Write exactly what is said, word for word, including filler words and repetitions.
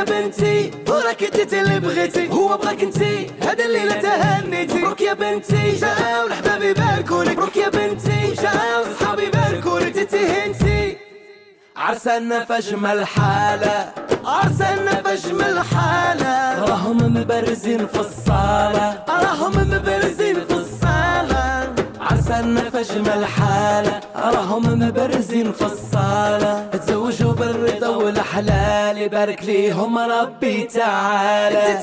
يا بنتي وراك اديتي اللي بغيتي، هو بغاك انتي هذا الليلة تهنيتي. مبروك يا بنتي جاو الحباب يباركولك، مبروك يا بنتي جاو صحابي يباركولك. انتي هنتي عرسنا في اجمل حالة، عرسنا في اجمل حالة، راهم مبرزين في الصالة، راهم مبرزين في الصالة. عرسنا في اجمل حالة، راهم مبرزين في الصالة. تزوجوا بالرضا والحلال، يبارك ليهم ربي تعالى.